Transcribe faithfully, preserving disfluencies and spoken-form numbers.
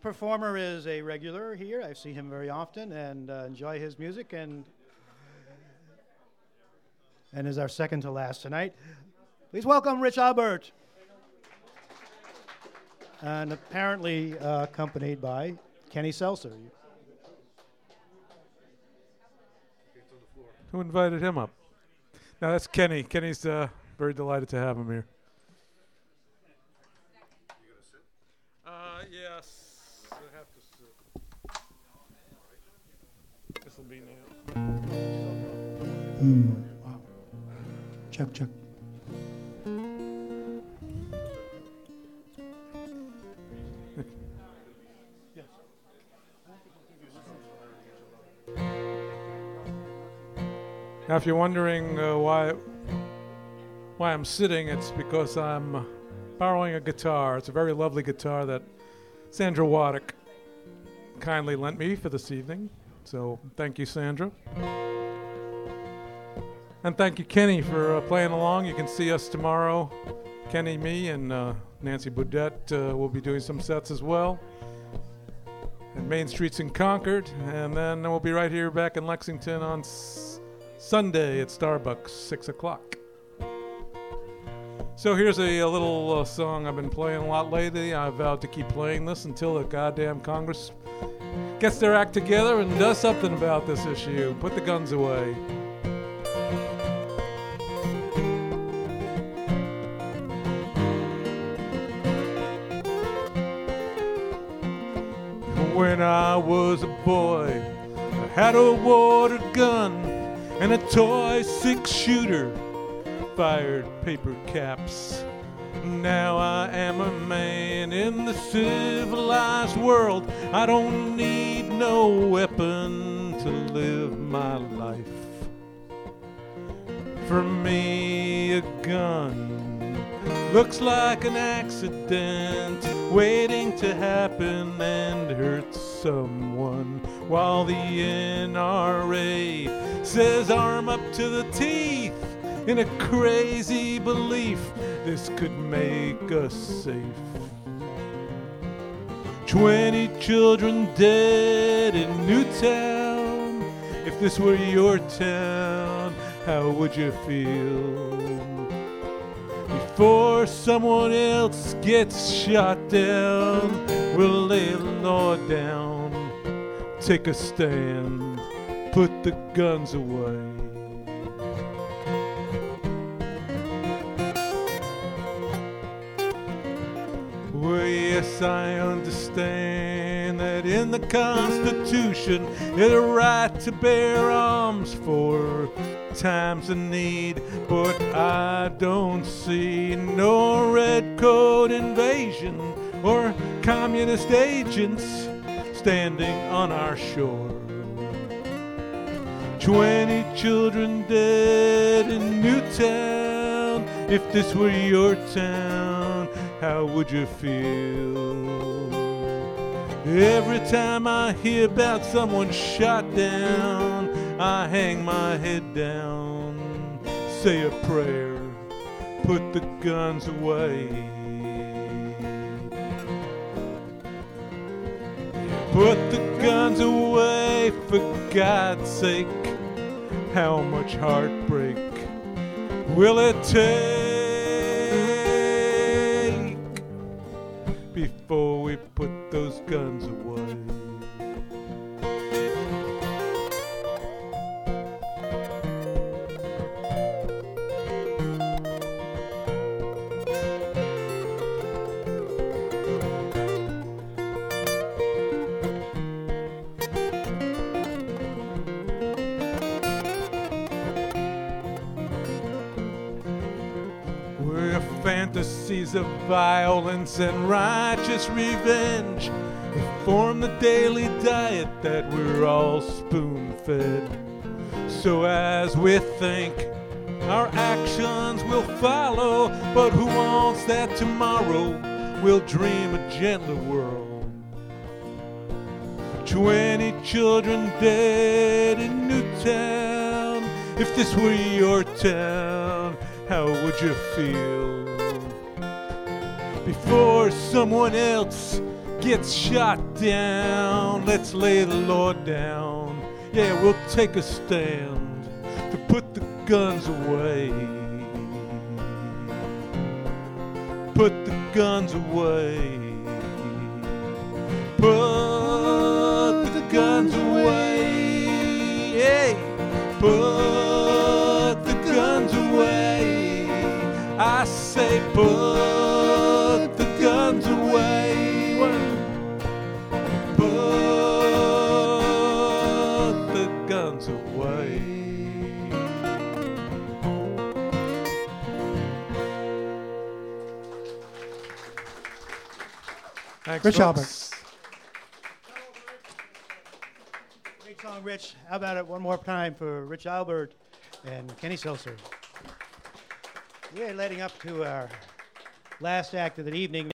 performer is a regular here. I see him very often and uh, enjoy his music, and and is our second to last tonight. Please welcome Rich Albert. And apparently uh, accompanied by Kenny Seltzer. Who invited him up? No, that's Kenny. Kenny's uh, very delighted to have him here. Uh, yes, I have to sit. This will be now. Mm, wow. Check, check. Now, if you're wondering uh, why why I'm sitting, it's because I'm uh, borrowing a guitar. It's a very lovely guitar that Sandra Waddick kindly lent me for this evening. So thank you, Sandra. And thank you, Kenny, for uh, playing along. You can see us tomorrow. Kenny, me, and uh, Nancy Boudet uh, will be doing some sets as well. And Main Street's in Concord. And then we'll be right here back in Lexington on S- Sunday at Starbucks, six o'clock. So here's a, a little uh, song I've been playing a lot lately. I vowed to keep playing this until the goddamn Congress gets their act together and does something about this issue. Put the guns away. When I was a boy, I had a water gun and a toy six-shooter, fired paper caps. Now I am a man in the civilized world. I don't need no weapon to live my life. For me, a gun looks like an accident waiting to happen and hurt someone, while the N R A says arm up to the teeth in a crazy belief this could make us safe. Twenty children dead in Newtown. If this were your town, how would you feel? Before someone else gets shot down, we'll lay the law down, take a stand, put the guns away. Well, yes, I understand that in the Constitution there's a right to bear arms for times of need, but I don't see no red coat invasion or communist agents standing on our shore. Twenty children dead in Newtown. If this were your town, how would you feel? Every time I hear about someone shot down, I hang my head down, say a prayer, put the guns away. Put the guns away, for God's sake. How much heartbreak will it take before we put those guns away? Fantasies of violence and righteous revenge form the daily diet that we're all spoon-fed. So as we think, our actions will follow, but who wants that tomorrow? We'll dream a gentler world. Twenty children dead in Newtown. If this were your town, how would you feel? Before someone else gets shot down, let's lay the Lord down. Yeah, we'll take a stand to put the guns away. Put the guns away. Put the guns away. Hey, put the guns away. I say put the guns away. Put the guns away. Thanks, Rich folks. Albert. Great song, Rich. How about it one more time for Rich Albert and Kenny Seltzer? We're leading up to our last act of the evening.